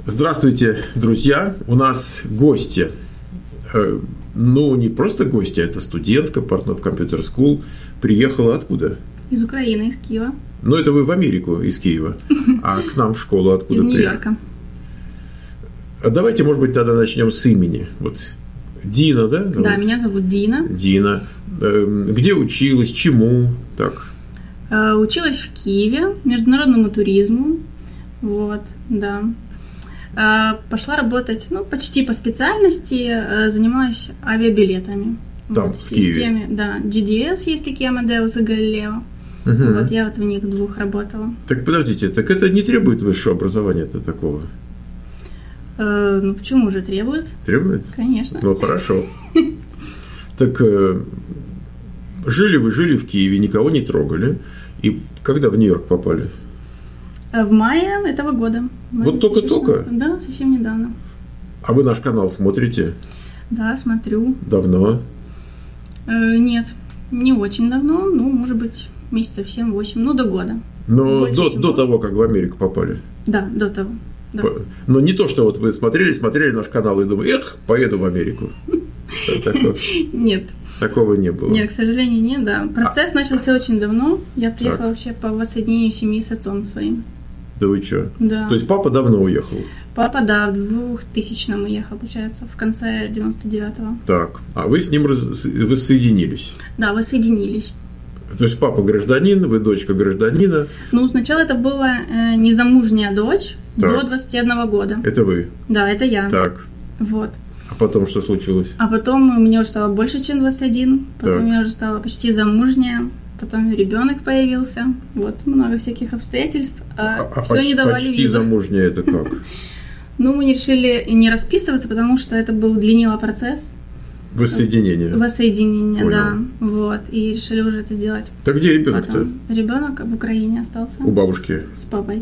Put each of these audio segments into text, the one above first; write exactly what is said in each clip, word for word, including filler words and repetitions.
Здравствуйте, друзья! У нас гости. Ну, не просто гости, а это студентка Portnoy Computer School. Приехала откуда? Из Украины, из Киева. Ну, это вы в Америку из Киева. А к нам в школу откуда приехали? Из Нью-Йорка. Давайте, может быть, тогда начнем с имени. Вот Дина, да? Да, вот. Меня зовут Дина. Дина. Где училась, чему? Так. Училась в Киеве, международному туризму. Вот, да. Пошла работать, ну, почти по специальности, занимаюсь авиабилетами. Там, вот, в системе, Киеве. Да, джи ди эс есть такие, Amadeus и Galileo. Угу. Вот я вот в них двух работала. Так подождите, так это не требует высшего образования-то такого? Э, ну, почему же требует? Требует? Конечно. Ну, хорошо. Так жили вы, жили в Киеве, никого не трогали. И когда в Нью-Йорк попали? В мае этого года. Вот только-только? Да, совсем недавно. А вы наш канал смотрите? Да, смотрю. Давно? Э, нет, не очень давно. Ну, может быть, месяцев семь-восемь, ну, до года. Но до, до того, как в Америку попали? Да, до того. Да. Но не то, что вот вы смотрели, смотрели наш канал и думали, эх, поеду в Америку. Нет. Такого не было? Нет, к сожалению, нет, да. Процесс начался очень давно. Я приехала вообще по воссоединению семьи с отцом своим. Да вы что? Да. То есть папа давно уехал? Папа, да, в двухтысячном уехал, получается, в конце девяносто девятого. Так, а вы с ним раз... воссоединились? Да, воссоединились. То есть папа гражданин, вы дочка гражданина? Ну, сначала это была э, незамужняя дочь так. до двадцати одного года. Это вы? Да, это я. Так. Вот. А потом что случилось? А потом мне уже стало больше, чем двадцать один. Потом так. я уже стала почти замужняя. Потом ребенок появился. Вот, много всяких обстоятельств. А, а все почти, не давали почти виду. замужняя это как? Ну, мы решили не расписываться, потому что это был удлинило процесс. Воссоединение. Воссоединение, да. Вот. И решили уже это сделать. Так где ребенок-то? Ребенок в Украине остался. У бабушки? С папой.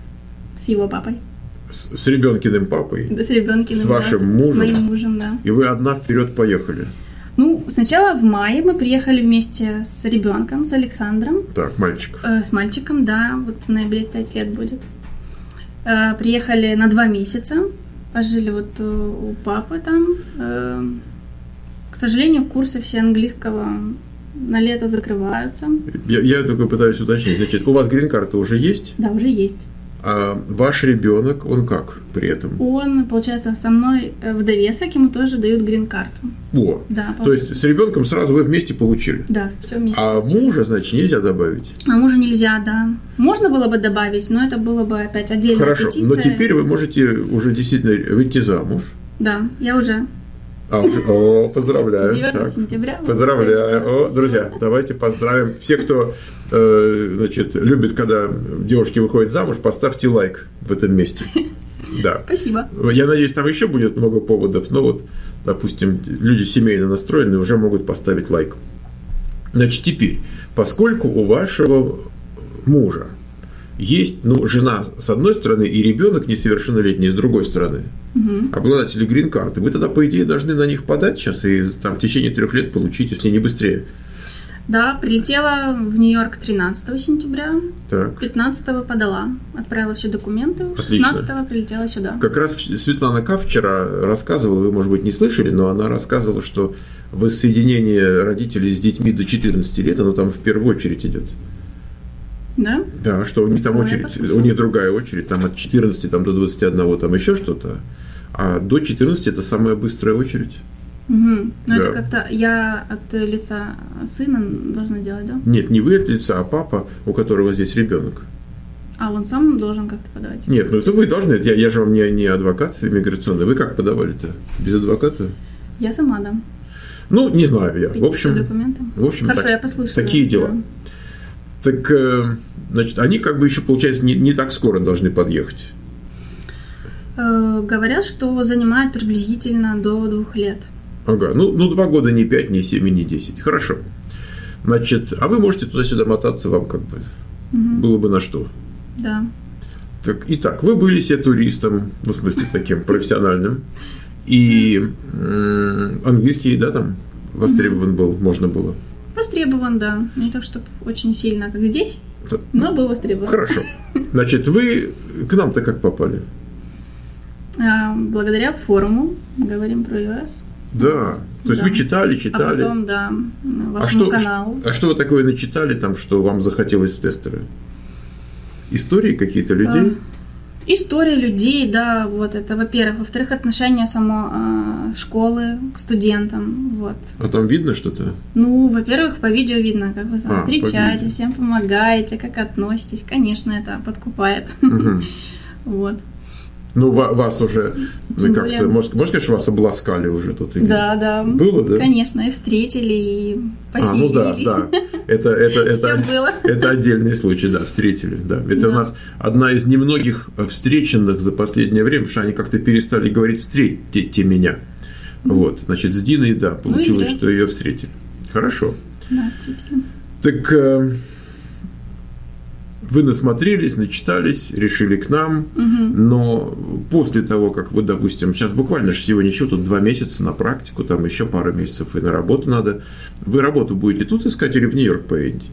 С его папой. С, с ребенкиным папой? Да, с ребенкиным. С вашим да, мужем? С моим мужем, да. И вы одна вперед поехали? Ну, сначала в мае мы приехали вместе с ребенком, с Александром. Так, мальчик. Э, с мальчиком, да. Вот в ноябре пять лет будет. Э, приехали на два месяца. Пожили вот у, у папы там. Э, к сожалению, курсы все английского на лето закрываются. Я, я только пытаюсь уточнить. Значит, у вас грин-карта уже есть? Да, уже есть. А ваш ребенок, он как при этом? Он, получается, со мной в довесок, ему тоже дают грин-карту. О, да, то есть с ребенком сразу вы вместе получили? Да, все вместе. А получили. мужа, значит, нельзя добавить? А мужа нельзя, да. Можно было бы добавить, но это было бы опять отдельная Хорошо, петиция. но теперь вы можете уже действительно выйти замуж. Да, я уже. А, о, поздравляю. девятого сентября. Поздравляю. О, друзья, давайте поздравим. Все, кто э, значит, любит, когда девушки выходят замуж, поставьте лайк в этом месте. Да. Спасибо. Я надеюсь, там еще будет много поводов, но вот, допустим, люди семейно настроенные уже могут поставить лайк. Значит, теперь, поскольку у вашего мужа есть, ну, жена с одной стороны и ребенок несовершеннолетний с другой стороны, угу. обладатели грин-карты, вы тогда, по идее, должны на них подать сейчас и там, в течение трех лет получить, если не быстрее. Да, прилетела в Нью-Йорк тринадцатого сентября, так. пятнадцатого подала, отправила все документы, Отлично. шестнадцатого прилетела сюда. Как раз Светлана К. вчера рассказывала, вы, может быть, не слышали, но она рассказывала, что воссоединение родителей с детьми до четырнадцати лет, оно там в первую очередь идет. Да? Да, что у них там ну, очередь, у них другая очередь, там от четырнадцати там, до двадцати одного там еще что-то, а до четырнадцати это самая быстрая очередь. Угу. Ну да. это как-то я от лица сына должна делать, да? Нет, не вы от лица, а папа, у которого здесь ребенок. А он сам должен как-то подавать? Нет, ну это вы должны, я, я же вам не, не адвокат иммиграционный, вы как подавали-то? Без адвоката? Я сама, да. Ну, не знаю я. Петицию, в общем, документы. В общем, Хорошо, так, я послушаю. Такие дела. Да. Так, значит, они как бы еще, получается, не, не так скоро должны подъехать. Э, говорят, что занимает приблизительно до двух лет. Ага, ну, ну два года, не пять, не семь, не десять. Хорошо. Значит, а вы можете туда-сюда мотаться, вам как бы угу. было бы на что. Да. Так, итак, вы были себе туристом, ну, в смысле, таким профессиональным, и э, английский, да, там востребован был, можно было. Востребован, да. Не так, чтобы очень сильно, как здесь, но был востребован. Хорошо. Значит, вы к нам-то как попали? А, благодаря форуму, мы говорим про iOS. Да, то есть да. вы читали, читали. А потом, да, вашему а что, каналу. А что вы такое начитали там, что вам захотелось в тестеры? Истории какие-то людей? А, история людей, да, вот это, во-первых. Во-вторых, отношение само а, школы к студентам, вот. А там видно что-то? Ну, во-первых, по видео видно, как вы там а, встречаете, всем помогаете, как относитесь. Конечно, это подкупает. Угу. Вот. Ну, вас уже Тем как-то, более... можно, можно сказать, что вас обласкали уже тут? Или... Да, да. Было, да? Конечно, и встретили, и поселили. А, ну да, да. Это, это, это, было. это отдельный случай, да, встретили. Да. Это да. У нас одна из немногих встреченных за последнее время, потому что они как-то перестали говорить «встретите меня». Mm-hmm. Вот, значит, с Диной, да, получилось, ну, что ее встретили. Хорошо. Да, встретили. Так... Вы насмотрелись, начитались, решили к нам, угу. но после того, как вы, допустим, сейчас буквально же всего ничего, тут два месяца на практику, там еще пару месяцев и на работу надо, вы работу будете тут искать или в Нью-Йорк поедете?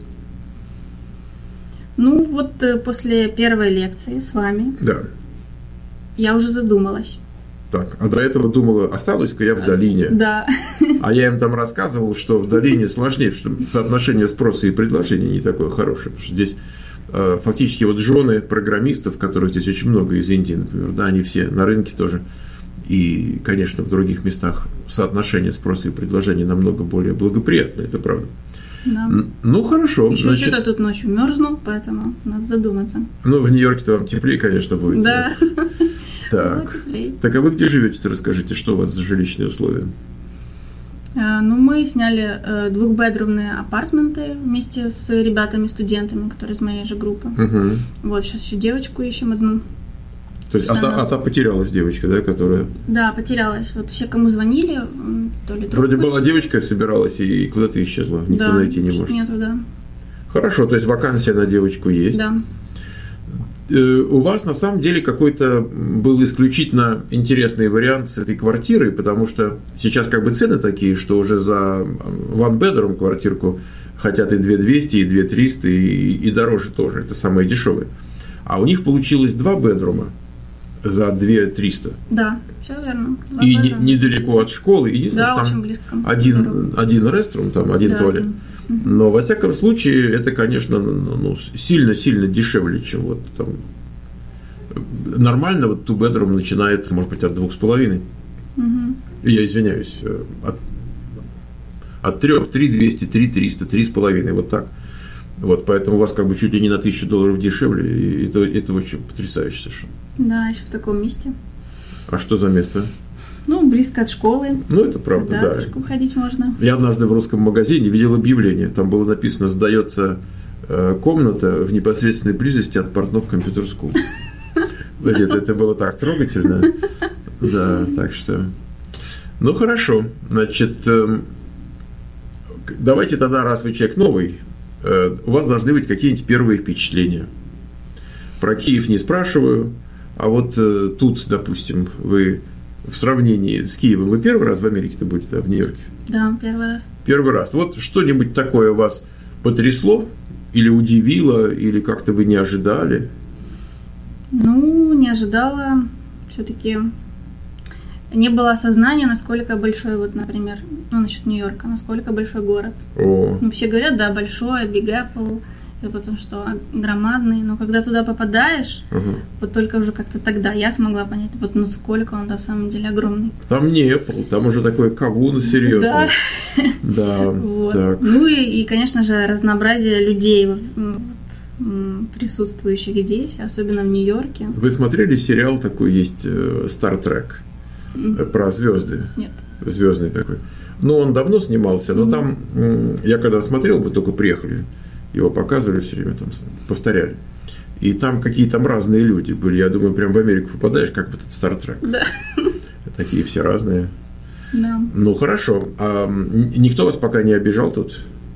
Ну, вот после первой лекции с вами да. я уже задумалась. Так, а до этого думала, останусь-ка я в долине. Да. А я им там рассказывал, что в долине сложнее, что соотношение спроса и предложения не такое хорошее, потому что здесь... Фактически вот жены программистов, которых здесь очень много из Индии, например, да, они все на рынке тоже. И, конечно, в других местах соотношение спроса и предложения намного более благоприятное, это правда. Да. Ну, хорошо. Еще значит... что-то тут ночью мерзну, поэтому надо задуматься. Ну, в Нью-Йорке-то вам теплее, конечно, будет. Да. Так. Так, а вы где живете-то, расскажите, что у вас за жилищные условия? Ну, мы сняли двухбедрумные апартменты вместе с ребятами-студентами, которые из моей же группы. Угу. Вот, сейчас еще девочку ищем одну. То есть, а та, а та потерялась девочка, да, которая... Да, потерялась. Вот все, кому звонили, то ли... Вроде была девочка, собиралась и куда-то исчезла. Никто да, найти не может. Нету, да. Хорошо, то есть вакансия на девочку есть. Да. У вас на самом деле какой-то был исключительно интересный вариант с этой квартирой, потому что сейчас как бы цены такие, что уже за one bedroom квартирку хотят и две тысячи двести, и две тысячи триста, и, и дороже тоже. Это самое дешевое. А у них получилось два бедрума за две тысячи триста. Да, все верно. Два и не, недалеко от школы. Единственное, да, что там близко. один, один реструм, там один да, туалет. Один. Но, во всяком случае, это, конечно, ну, сильно-сильно дешевле, чем вот там... Нормально вот two bedroom начинается, может быть, от двух с половиной. Угу. Я извиняюсь. От, от трех, три двести, три триста, три с половиной, вот так. Вот, поэтому у вас как бы чуть ли не на тысячу долларов дешевле, и это, это очень потрясающе совершенно. Да, еще в таком месте. А что за место? Ну, близко от школы. Ну, это правда, да. Да, пешком ходить можно. Я однажды в русском магазине видел объявление. Там было написано: сдается комната в непосредственной близости от Портнов Computer School. Это, это было так трогательно. Да, так что... Ну, хорошо. Значит, давайте тогда, раз вы человек новый, у вас должны быть какие-нибудь первые впечатления. Про Киев не спрашиваю, а вот тут, допустим, вы... В сравнении с Киевом, вы первый раз в Америке-то будете, да, в Нью-Йорке? Да, первый раз. Первый раз. Вот что-нибудь такое вас потрясло или удивило, или как-то вы не ожидали? Ну, не ожидала. Все-таки не было осознания, насколько большой, вот, например, ну, насчет Нью-Йорка, насколько большой город. О. Ну, все говорят, да, большой, Big Apple, и потому что громадный, но когда туда попадаешь, uh-huh. вот только уже как-то тогда я смогла понять, вот насколько он там в самом деле огромный. Там не Apple, там уже такой кавун серьезный. Да. Да. Вот. Так. Ну и, и, конечно же, разнообразие людей, присутствующих здесь, особенно в Нью-Йорке. Вы смотрели сериал такой, есть Star Trek, mm-hmm. про звезды? Нет. Звездный такой. Ну, он давно снимался, но mm-hmm. там, я когда смотрел, вы только приехали, его показывали все время, там повторяли. И там какие там разные люди были. Я думаю, прям в Америку попадаешь, как в этот Star Trek. Да. Такие все разные. Да. Ну, хорошо. А никто вас пока не обижал тут?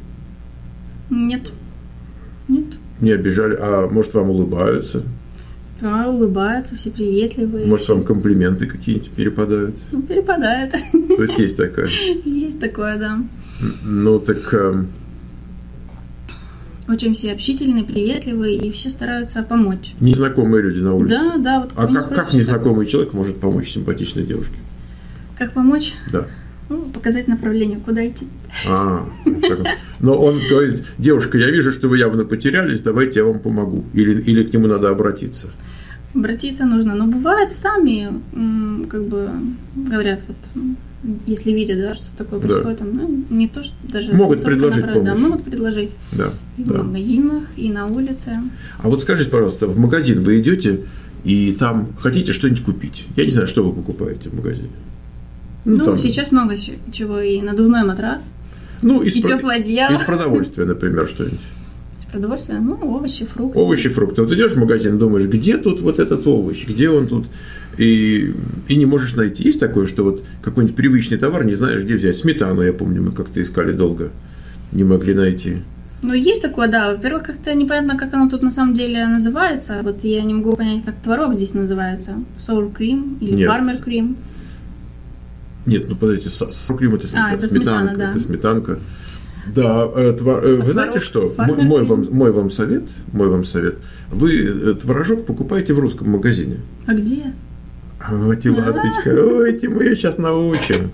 Нет. Нет. Не обижали? А может, вам улыбаются? Да, улыбаются, все приветливые. Может, вам комплименты какие-нибудь перепадают? Ну, перепадает. То есть есть такое? Есть такое, да. Ну, так... Очень все общительные, приветливые, и все стараются помочь. Незнакомые люди на улице? Да, да. Вот а как, как незнакомый человек может помочь симпатичной девушке? Как помочь? Да. Ну, показать направление, куда идти. А, но он говорит: девушка, я вижу, что вы явно потерялись, давайте я вам помогу. Или, или к нему надо обратиться? Обратиться нужно. Но бывает, сами как бы говорят, вот, если видят, да, что такое происходит, да. ну, не то, что даже... Могут предложить помощь. Да, могут предложить. Да, и да. в магазинах, и на улице. А вот скажите, пожалуйста, в магазин вы идете, и там хотите что-нибудь купить? Я не знаю, что вы покупаете в магазине. Ну, ну там... сейчас много чего. И надувной матрас, ну, из и про... теплое одеяло. Из продовольствия, например, что-нибудь. Из продовольствия? Ну, овощи, фрукты. Овощи, фрукты. Вот идешь в магазин, думаешь, где тут вот этот овощ, где он тут? И, и не можешь найти. Есть такое, что вот какой-нибудь привычный товар не знаешь, где взять. Сметану, я помню, мы как-то искали долго, не могли найти. Ну, есть такое, да. Во-первых, как-то непонятно, как оно тут на самом деле называется. Вот я не могу понять, как творог здесь называется. Sour cream или Нет. farmer cream. Нет, ну подождите, sour cream это, а, это сметанка. Сметана, да. Это сметанка. Да, твор... а вы знаете что? Мой, мой, вам, мой вам совет, мой вам совет. Вы творожок покупаете в русском магазине. А где? Ой, ты ласточка, ой, ты, мы ее сейчас научим.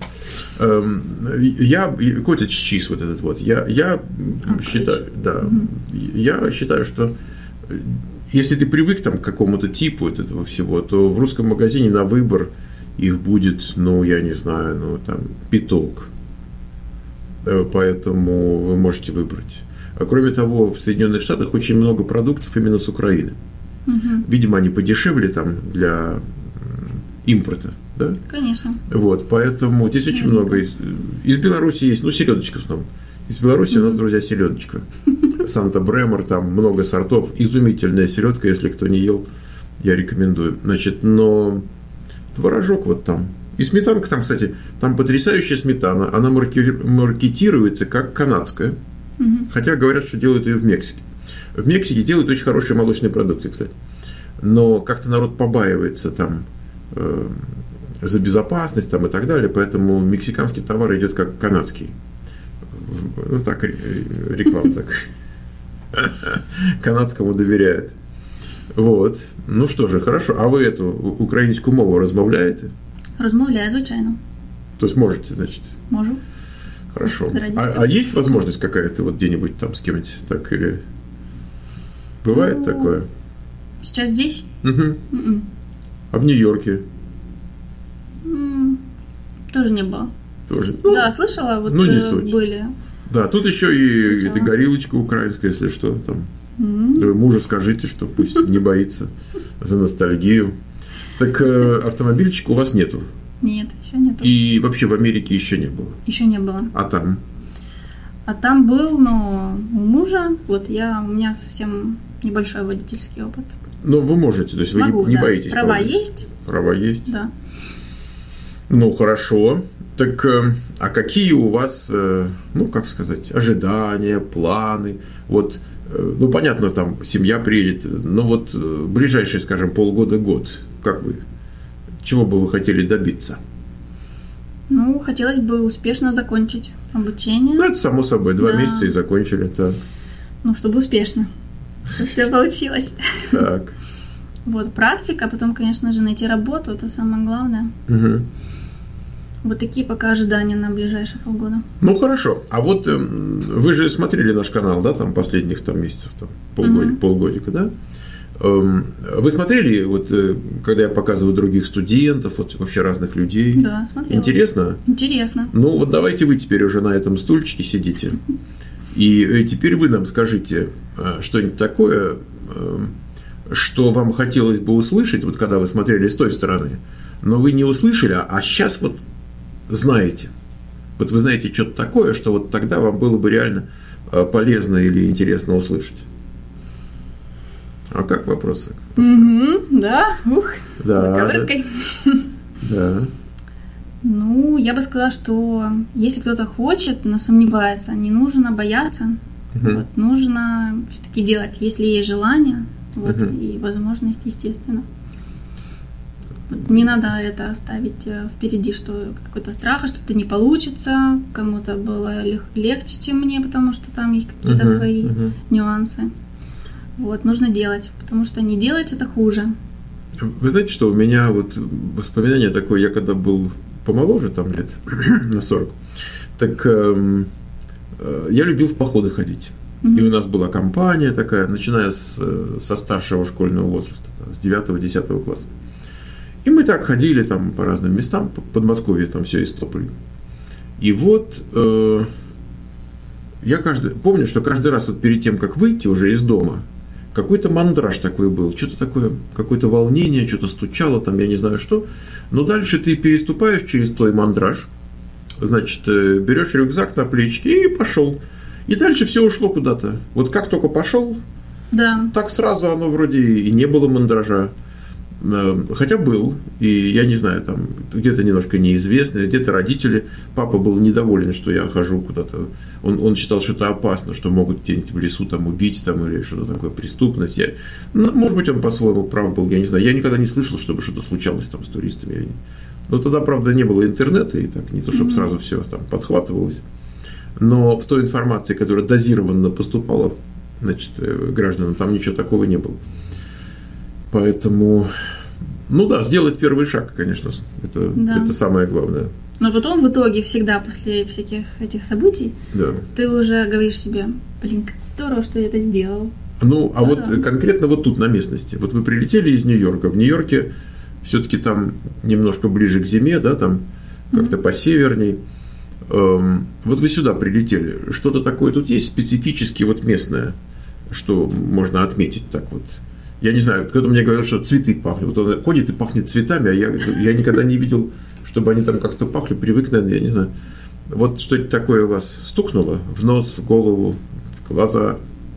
Я, котич чиз вот этот вот, я, я а, считаю, да, угу. я считаю, что если ты привык там, к какому-то типу вот этого всего, то в русском магазине на выбор их будет, ну, я не знаю, ну, там, пяток. Поэтому вы можете выбрать. А кроме того, в Соединенных Штатах очень много продуктов именно с Украины. Угу. Видимо, они подешевле там для импорта, да? Конечно. Вот, поэтому здесь очень mm-hmm. много. Из, из Беларуси есть, ну, селедочка в основном. Из Беларуси mm-hmm. у нас, друзья, селедочка. Санта-Бремор, там много сортов. Изумительная селедка, если кто не ел, я рекомендую. Значит, но творожок вот там. И сметанка там, кстати, там потрясающая сметана. Она марки- маркетируется как канадская. Mm-hmm. Хотя говорят, что делают ее в Мексике. В Мексике делают очень хорошие молочные продукты, кстати. Но как-то народ побаивается там э, за безопасность там, и так далее. Поэтому мексиканский товар идет как канадский. Ну так, реклама так. Канадскому доверяют. Вот. Ну что же, хорошо. А вы эту українську мову розмовляєте? Розмовляю, звичайно. То есть можете, значит? Можу. Хорошо. А, а есть возможность какая-то вот где-нибудь там с кем-нибудь так или... Бывает ну, такое? Сейчас здесь? Угу. Mm-mm. А в Нью-Йорке? Mm, тоже не было. Тоже? Ну, да, слышала, вот ну, не э, суть. были. Да, тут еще и эта горилочка украинская, если что, там. Mm-hmm. Мужу скажите, что пусть не боится за ностальгию. Так э, автомобильчика у вас нету? Нет, еще нету. И вообще в Америке еще не было? Еще не было. А там? А там был, но у мужа, вот я, у меня совсем небольшой водительский опыт. Ну, вы можете, то есть Могу, вы не, не да. боитесь? Права правильно? Есть. Права есть? Да. Ну, хорошо. Так, э, а какие у вас, э, ну, как сказать, ожидания, планы? Вот, э, ну, понятно, там семья приедет, но вот э, ближайшие, скажем, полгода-год, как вы, чего бы вы хотели добиться? Ну, хотелось бы успешно закончить обучение. Ну, это само собой, два да. месяца и закончили, так. Ну, чтобы успешно, чтобы все получилось. Так. Вот, практика, потом, конечно же, найти работу, это самое главное. Угу. Вот такие пока ожидания на ближайшие полгода. Ну, хорошо. А вот э, вы же смотрели наш канал, да, там, последних там месяцев, там, полгодика, угу. полгодика, да? Э, вы смотрели, вот, э, когда я показываю других студентов, вот, вообще разных людей? Да, смотрела. Интересно? Интересно. Ну, вот давайте вы теперь уже на этом стульчике сидите. И теперь вы нам скажите что-нибудь такое, что вам хотелось бы услышать, вот когда вы смотрели с той стороны, но вы не услышали, а сейчас вот знаете. Вот вы знаете что-то такое, что вот тогда вам было бы реально полезно или интересно услышать. А как вопросы? Mm-hmm, да, ух, да, да. Да. Ну, я бы сказала, что если кто-то хочет, но сомневается, не нужно бояться, uh-huh. вот, нужно все-таки делать, если есть желание, вот, uh-huh. и возможность, естественно. Не надо это оставить впереди, что какой-то страх, что-то не получится. Кому-то было лег- легче, чем мне, потому что там есть какие-то uh-huh, свои uh-huh. нюансы. Вот, нужно делать, потому что не делать это хуже. Вы знаете, что у меня вот воспоминание такое, я когда был помоложе, там лет на сорок, так э, э, я любил в походы ходить. Mm-hmm. И у нас была компания такая, начиная с, со старшего школьного возраста, с девятого-десятого класса. И мы так ходили там по разным местам, по Подмосковье там все истопали. И вот э, я каждый, помню, что каждый раз вот перед тем, как выйти уже из дома, какой-то мандраж такой был, что-то такое, какое-то волнение, что-то стучало там, я не знаю что. Но дальше ты переступаешь через той мандраж, значит, берешь рюкзак на плечики и пошел. И дальше все ушло куда-то. Вот как только пошел, да. так сразу оно вроде и не было мандража. Хотя был, и я не знаю, там где-то немножко неизвестность, где-то родители. Папа был недоволен, что я хожу куда-то. Он, он считал, что это опасно, что могут где-нибудь в лесу там убить там, или что-то такое, преступность. Я, ну, может быть, он по-своему прав был, я не знаю. Я никогда не слышал, чтобы что-то случалось там с туристами. Но тогда, правда, не было интернета, и так не то, чтобы mm-hmm. сразу все там подхватывалось. Но в той информации, которая дозированно поступала, значит, гражданам, там ничего такого не было. Поэтому, ну да, сделать первый шаг, конечно, это, да. это самое главное. Но потом в итоге всегда после всяких этих событий да. ты уже говоришь себе, блин, как здорово, что я это сделал. Ну, а да. вот конкретно вот тут на местности. Вот вы прилетели из Нью-Йорка. В Нью-Йорке все-таки там немножко ближе к зиме, да, там как-то mm-hmm. посеверней. Эм, вот вы сюда прилетели. Что-то такое тут есть специфически вот местное, что можно отметить так вот. Я не знаю, кто-то мне говорил, что цветы пахнут. Вот он ходит и пахнет цветами, а я, я никогда не видел, чтобы они там как-то пахли. Привык, наверное, я не знаю. Вот что-то такое у вас стукнуло в нос, в голову, в глаза?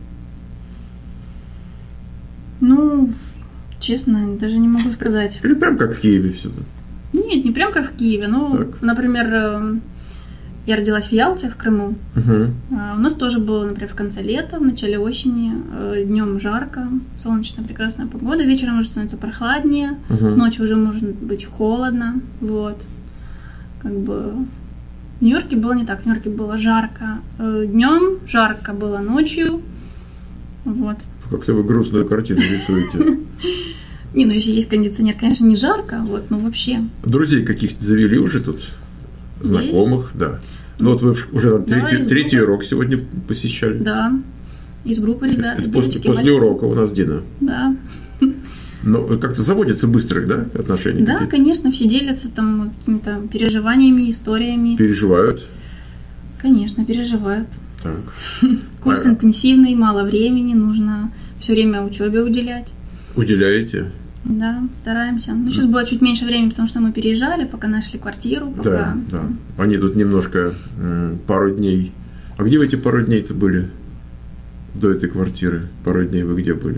Ну, честно, даже не могу сказать. Или прям как в Киеве все? Нет, не прям как в Киеве. Ну, так. Например, я родилась в Ялте, в Крыму. Угу. У нас тоже было, например, в конце лета, в начале осени. Днем жарко, солнечная прекрасная погода. Вечером уже становится прохладнее. Угу. Ночью уже может быть холодно. Вот. Как бы в Нью-Йорке было не так. В Нью-Йорке было жарко днем, жарко было ночью. Вот. Как-то вы грустную картину рисуете. Не, ну если есть кондиционер, конечно, не жарко, вот, но вообще. Друзей каких-то завели уже тут? Знакомых, да. Ну вот вы уже там да, третий, третий урок сегодня посещали. Да, из группы ребят. Это после, после урока у нас Дина. Да. Но как-то заводятся быстрых, да, отношения? Да, какие-то? Конечно, все делятся там какими-то переживаниями, историями. Переживают? Конечно, переживают. Так. Курс а... интенсивный, мало времени, нужно все время учебе уделять. Уделяете? Да, стараемся. Ну, сейчас было чуть меньше времени, потому что мы переезжали, пока нашли квартиру. Пока... Да, да. Они тут немножко, пару дней. А где вы эти пару дней-то были? До этой квартиры? Пару дней вы где были?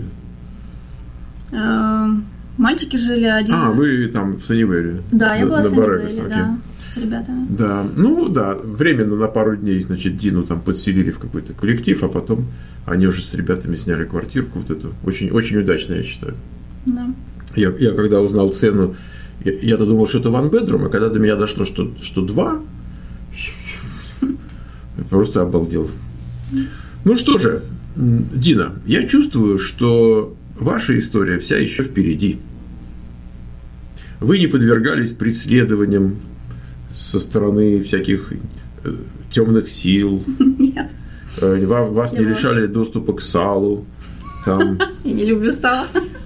Мальчики жили один. А, вы там в Саннивере? Да, я была в Саннивере, да, с ребятами. Да, ну да, временно на пару дней, значит, Дину там подселили в какой-то коллектив, а потом они уже с ребятами сняли квартирку, вот эту. Очень, очень удачно, я считаю. Да. Я, я когда узнал цену, я, я-то думал, что это one bedroom, а когда до меня дошло, что, что два, я просто обалдел. Ну что же, Дина, я чувствую, что ваша история вся еще впереди. Вы не подвергались преследованиям со стороны всяких темных сил. Нет. Вам, вас не лишали доступа к салу. Там. Я не люблю сало.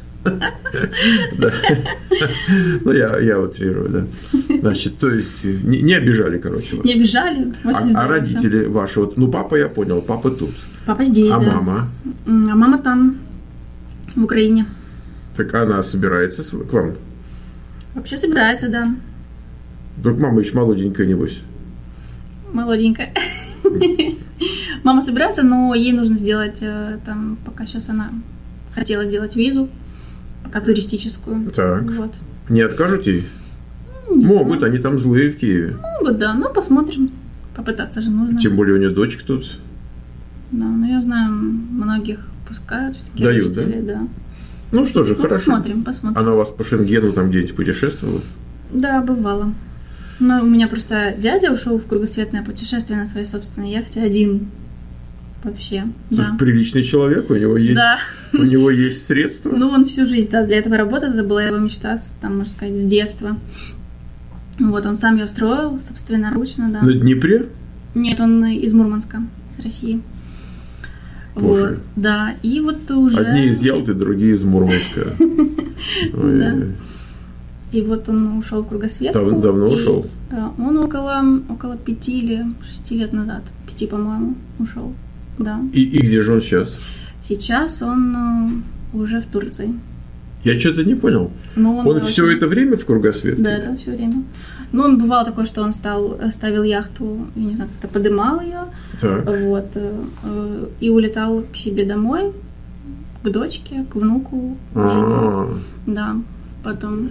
Ну, я, я утрирую, да. Значит, то есть, не, не обижали, короче, вас. Не обижали. А, а родители ваши, вот, ну, папа, я понял, папа тут. Папа здесь, а да. А мама? А мама там, в Украине. Так она собирается к вам? Вообще собирается, да. Только мама еще молоденькая, небось. Молоденькая. Мама собирается, но ей нужно сделать, там, пока сейчас она хотела сделать визу, пока туристическую. Так. Вот. Не откажут ей? Не Могут, знаю. они там злые в Киеве. Могут, да, но посмотрим. Попытаться же нужно. Тем более у нее дочка тут. Да, но я знаю, многих пускают в такие Дают, родители, да. Ну что же, ну, хорошо. Посмотрим, посмотрим. Она у вас по Шенгену там где-нибудь путешествовала? Да, бывало. Но у меня просто дядя ушел в кругосветное путешествие на своей собственной яхте один. Вообще. Слушай, да. Приличный человек, у него есть, да. у него есть средства. Ну, он всю жизнь да, для этого работал, это была его мечта, там, можно сказать, с детства. Вот, он сам ее строил, собственноручно, да. На Днепре? Нет, он из Мурманска, с России. Боже. Вот, да, и вот уже... Одни из Ялты, другие из Мурманска. Да. И вот он ушел в кругосветку. Давно, давно ушел? Он около, около пяти или шести лет назад, пяти, по-моему, ушел, да. И, и где же он сейчас? Сейчас он уже в Турции. Я что-то не понял. Но он он очень... все это время в кругосветке? Да, это все время. Ну, он бывало такое, что он стал, ставил яхту, я не знаю, как-то подымал ее, так. Вот, и улетал к себе домой, к дочке, к внуку, к жене. Да, потом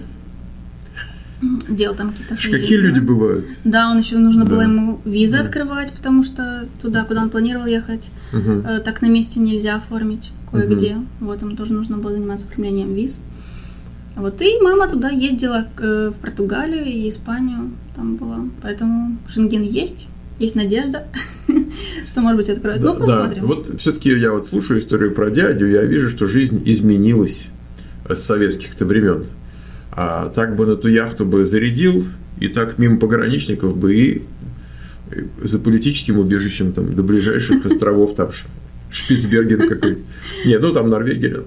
делал там какие-то свои... Какие люди бывают? Да, он еще нужно да. было ему визы да. открывать, потому что туда, куда он планировал ехать, угу. так на месте нельзя оформить кое-где. Угу. Вот, ему тоже нужно было заниматься оформлением виз. Вот, и мама туда ездила в Португалию и Испанию, там была. Поэтому Шенген есть, есть надежда, что, может быть, откроют. Да, ну, посмотрим. Да. Вот все-таки я вот слушаю историю про дядю, я вижу, что жизнь изменилась с советских-то времен. А так бы на ту яхту бы зарядил, и так мимо пограничников бы и за политическим убежищем там, до ближайших островов, там Шпицберген какой-то. Нет, ну там Норвегия.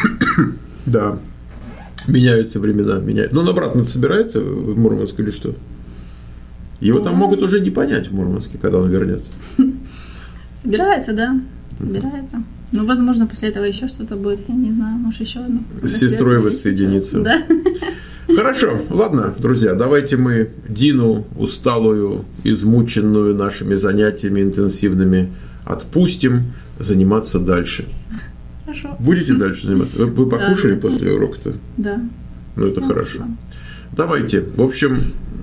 Да. Меняются времена, меняют. Но он обратно собирается в Мурманск или что? Его там могут уже не понять в Мурманске, когда он вернется. Собирается, да. Собирается. Ну, возможно, после этого еще что-то будет, я не знаю, может, еще одно. С сестрой воссоединиться. Да. Хорошо, ладно, друзья, давайте мы Дину, усталую, измученную нашими занятиями интенсивными, отпустим заниматься дальше. Хорошо. Будете дальше заниматься? Вы, вы покушали да, после урока-то? Да. Ну, это да, хорошо. Да. Давайте, в общем,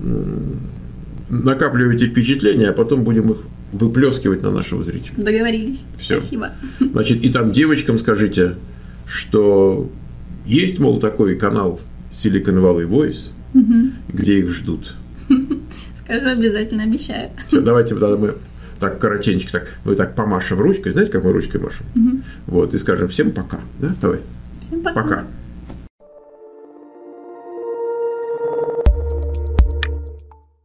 накапливайте впечатления, а потом будем их выплескивать на нашего зрителя. Договорились. Все. Спасибо. Значит, и там девочкам скажите, что есть, мол, такой канал Silicon Valley Voice, угу. где их ждут. Скажу обязательно, обещаю. Все, давайте тогда мы так коротенько, так, мы так помашем ручкой, знаете, как мы ручкой машем? Угу. Вот, и скажем всем пока. Да? Давай. Всем пока. Пока.